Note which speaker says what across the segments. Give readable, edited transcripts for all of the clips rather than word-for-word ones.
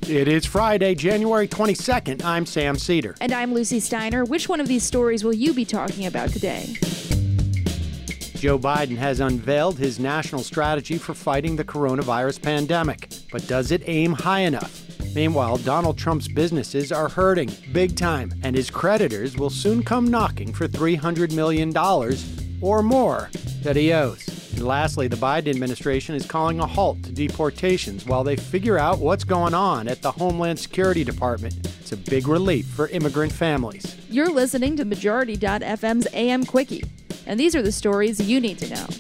Speaker 1: It is Friday, January 22nd. I'm Sam Cedar.
Speaker 2: And I'm Lucy Steiner. Which one of these stories will you be talking about today?
Speaker 1: Joe Biden has unveiled his national strategy for fighting the coronavirus pandemic. But does it aim high enough? Meanwhile, Donald Trump's businesses are hurting big time, and his creditors will soon come knocking for $300 million or more that he owes. And lastly, the Biden administration is calling a halt to deportations while they figure out what's going on at the Homeland Security Department. It's a big relief for immigrant families.
Speaker 2: You're listening to Majority.fm's AM Quickie, and these are the stories you need to know.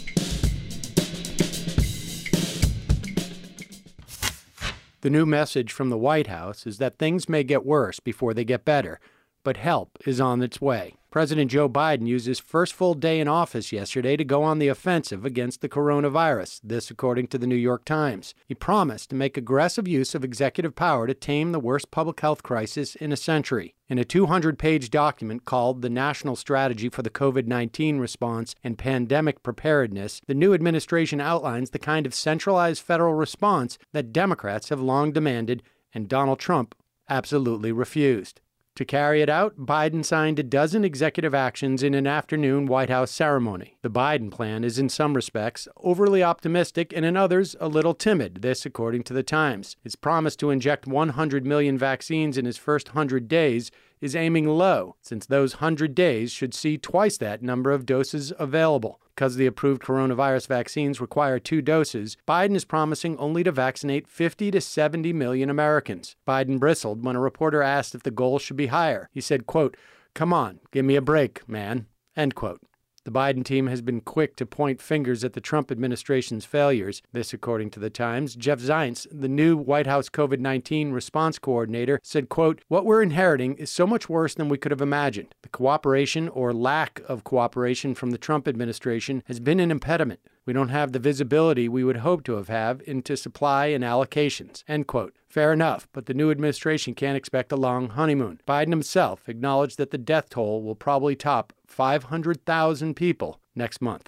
Speaker 1: The new message from the White House is that things may get worse before they get better, but help is on its way. President Joe Biden used his first full day in office yesterday to go on the offensive against the coronavirus, this according to the New York Times. He promised to make aggressive use of executive power to tame the worst public health crisis in a century. In a 200-page document called The National Strategy for the COVID-19 Response and Pandemic Preparedness, the new administration outlines the kind of centralized federal response that Democrats have long demanded and Donald Trump absolutely refused. To carry it out, Biden signed a dozen executive actions in an afternoon White House ceremony. The Biden plan is in some respects overly optimistic and in others a little timid, this according to the Times. His promise to inject 100 million vaccines in his first 100 days is aiming low, since those 100 days should see twice that number of doses available. Because the approved coronavirus vaccines require 2 doses, Biden is promising only to vaccinate 50 to 70 million Americans. Biden bristled when a reporter asked if the goal should be higher. He said, quote, "Come on, give me a break, man," end quote. The Biden team has been quick to point fingers at the Trump administration's failures. This, according to the Times. Jeff Zients, the new White House COVID-19 response coordinator, said, quote, "What we're inheriting is so much worse than we could have imagined. The cooperation or lack of cooperation from the Trump administration has been an impediment. We don't have the visibility we would hope to have into supply and allocations," end quote. Fair enough, but the new administration can't expect a long honeymoon. Biden himself acknowledged that the death toll will probably top 500,000 people next month.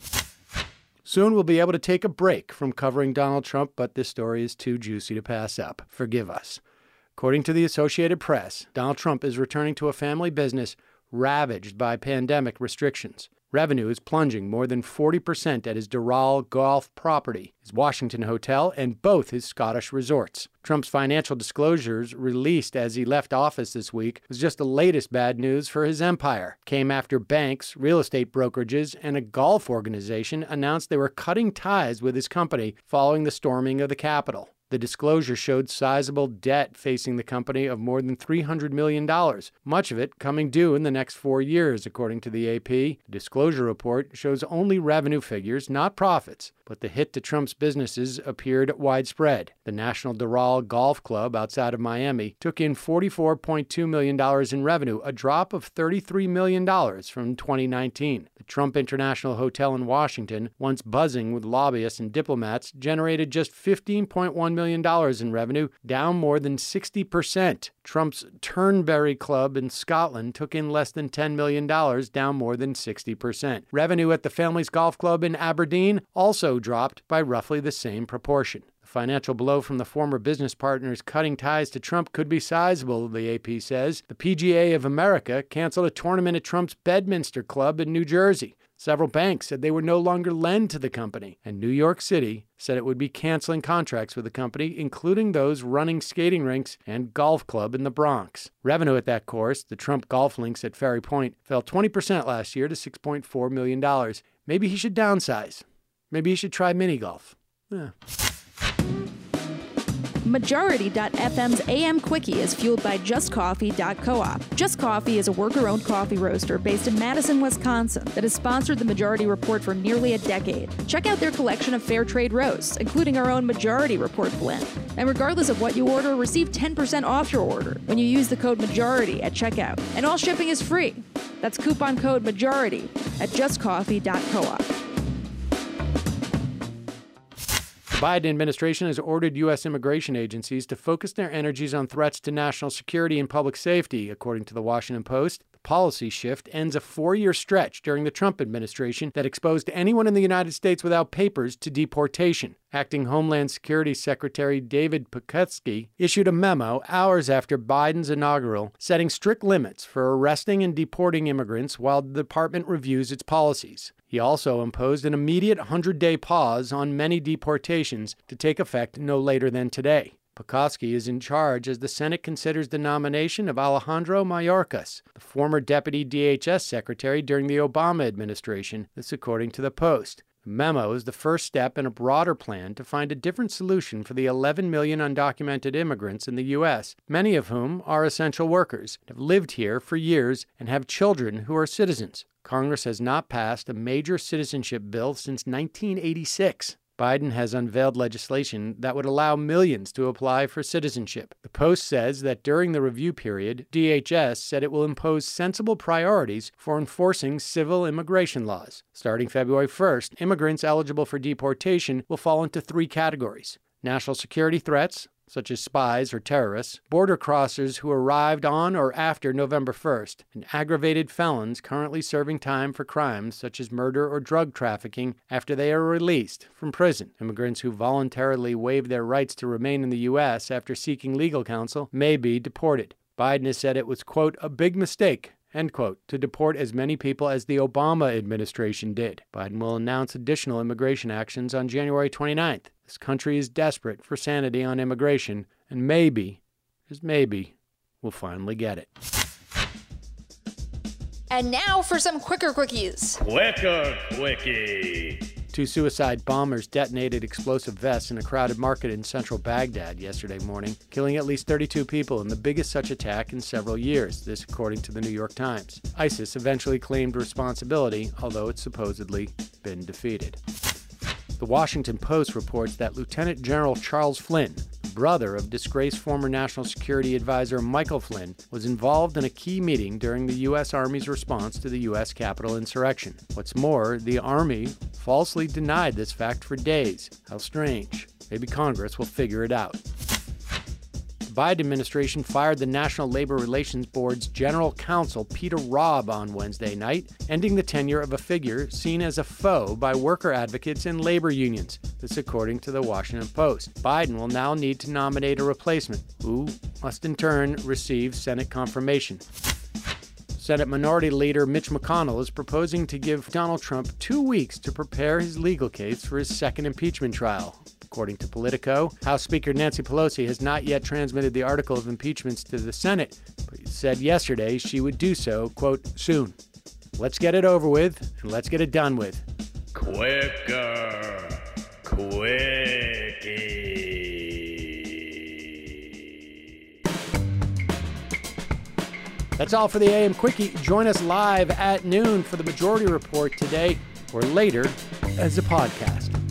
Speaker 1: Soon we'll be able to take a break from covering Donald Trump, but this story is too juicy to pass up. Forgive us. According to the Associated Press, Donald Trump is returning to a family business ravaged by pandemic restrictions. Revenue is plunging more than 40% at his Doral golf property, his Washington hotel, and both his Scottish resorts. Trump's financial disclosures released as he left office this week was just the latest bad news for his empire. Came after banks, real estate brokerages, and a golf organization announced they were cutting ties with his company following the storming of the Capitol. The disclosure showed sizable debt facing the company of more than $300 million, much of it coming due in the next 4 years, according to the AP. The disclosure report shows only revenue figures, not profits, but the hit to Trump's businesses appeared widespread. The National Doral Golf Club outside of Miami took in $44.2 million in revenue, a drop of $33 million from 2019. The Trump International Hotel in Washington, once buzzing with lobbyists and diplomats, generated just $15.1 million in revenue, down more than 60%. Trump's Turnberry Club in Scotland took in less than $10 million, down more than 60%. Revenue at the Family's Golf Club in Aberdeen also dropped by roughly the same proportion. The financial blow from the former business partners cutting ties to Trump could be sizable, the AP says. The PGA of America canceled a tournament at Trump's Bedminster Club in New Jersey. Several banks said they would no longer lend to the company, and New York City said it would be canceling contracts with the company, including those running skating rinks and golf club in the Bronx. Revenue at that course, the Trump Golf Links at Ferry Point, fell 20% last year to $6.4 million. Maybe he should downsize. Maybe he should try mini golf.
Speaker 2: Majority.fm's AM Quickie is fueled by JustCoffee.coop. Just Coffee is a worker-owned coffee roaster based in Madison, Wisconsin that has sponsored the Majority Report for nearly a decade. Check out their collection of fair trade roasts, including our own Majority Report blend. And regardless of what you order, receive 10% off your order when you use the code MAJORITY at checkout. And all shipping is free. That's coupon code MAJORITY at JustCoffee.coop.
Speaker 1: The Biden administration has ordered U.S. immigration agencies to focus their energies on threats to national security and public safety, according to the Washington Post. The policy shift ends a 4-year stretch during the Trump administration that exposed anyone in the United States without papers to deportation. Acting Homeland Security Secretary David Pekoske issued a memo hours after Biden's inaugural setting strict limits for arresting and deporting immigrants while the department reviews its policies. He also imposed an immediate 100-day pause on many deportations to take effect no later than today. Pekoske is in charge as the Senate considers the nomination of Alejandro Mayorkas, the former deputy DHS secretary during the Obama administration. This according to the Post. The memo is the first step in a broader plan to find a different solution for the 11 million undocumented immigrants in the U.S., many of whom are essential workers, have lived here for years, and have children who are citizens. Congress has not passed a major citizenship bill since 1986. Biden has unveiled legislation that would allow millions to apply for citizenship. The Post says that during the review period, DHS said it will impose sensible priorities for enforcing civil immigration laws. Starting February 1st, immigrants eligible for deportation will fall into 3 categories: national security threats, such as spies or terrorists, border crossers who arrived on or after November 1st, and aggravated felons currently serving time for crimes such as murder or drug trafficking after they are released from prison. Immigrants who voluntarily waive their rights to remain in the U.S. after seeking legal counsel may be deported. Biden has said it was, quote, a big mistake, end quote, to deport as many people as the Obama administration did. Biden will announce additional immigration actions on January 29th. This country is desperate for sanity on immigration, and maybe, just maybe, we'll finally get it.
Speaker 3: And now for some Quicker Quickies.
Speaker 4: Quicker Quickie.
Speaker 1: 2 suicide bombers detonated explosive vests in a crowded market in central Baghdad yesterday morning, killing at least 32 people in the biggest such attack in several years, this according to the New York Times. ISIS eventually claimed responsibility, although it's supposedly been defeated. The Washington Post reports that Lieutenant General Charles Flynn, brother of disgraced former National Security Advisor Michael Flynn, was involved in a key meeting during the U.S. Army's response to the U.S. Capitol insurrection. What's more, the Army falsely denied this fact for days. How strange. Maybe Congress will figure it out. The Biden administration fired the National Labor Relations Board's General Counsel Peter Robb on Wednesday night, ending the tenure of a figure seen as a foe by worker advocates and labor unions. This according to the Washington Post. Biden will now need to nominate a replacement, who must in turn receive Senate confirmation. Senate Minority Leader Mitch McConnell is proposing to give Donald Trump 2 weeks to prepare his legal case for his second impeachment trial. According to Politico, House Speaker Nancy Pelosi has not yet transmitted the article of impeachments to the Senate, but said yesterday she would do so, quote, soon. Let's get it over with, and let's get it done with.
Speaker 4: Quicker Quickie.
Speaker 1: That's all for the AM Quickie. Join us live at noon for the Majority Report today or later as a podcast.